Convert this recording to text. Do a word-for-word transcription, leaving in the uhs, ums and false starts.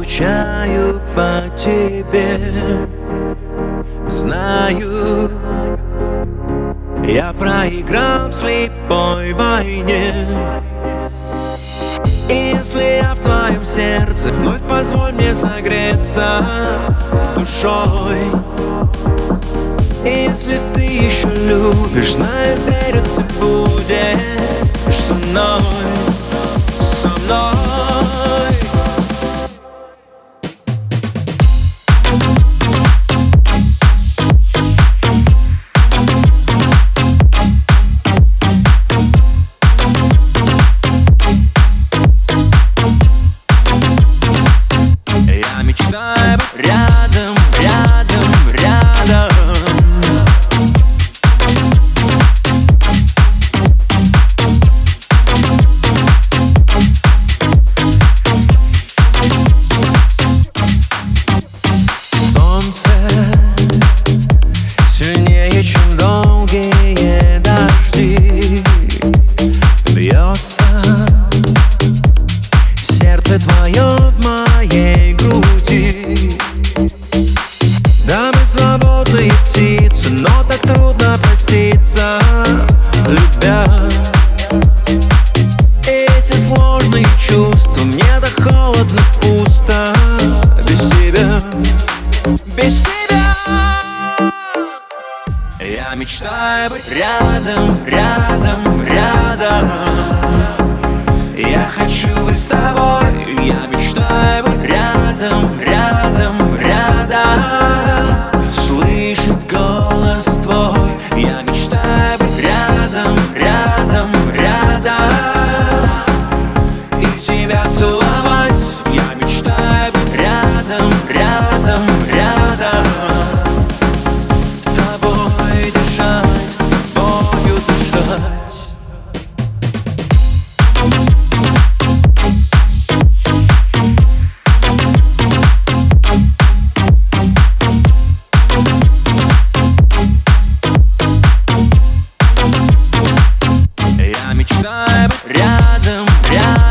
скучаю по тебе. Знаю, я проиграл в слепой войне. И если я в твоем сердце, вновь позволь мне согреться душой. И если ты еще любишь, знаю, верю, ты будешь со мной, со мной. Я мечтаю быть рядом, рядом, рядом. Солнце сильнее, чем долгие дожди. Бьется сердце твое в моей груди. Да, мы свободные птицы, но так трудно проститься, любя. Эти сложные чувства, мне так холодно, пусто без тебя, без тебя. Я мечтаю быть рядом, рядом, рядом. Я хочу быть с тобой. Я мечтаю быть рядом, рядом, рядом. Слышать голос твой. Я мечтаю быть рядом, рядом, рядом. И тебя целовать. Я мечтаю быть рядом, рядом, рядом. Тобой дышать, тобою дышать. Я мечтаю быть рядом, рядом.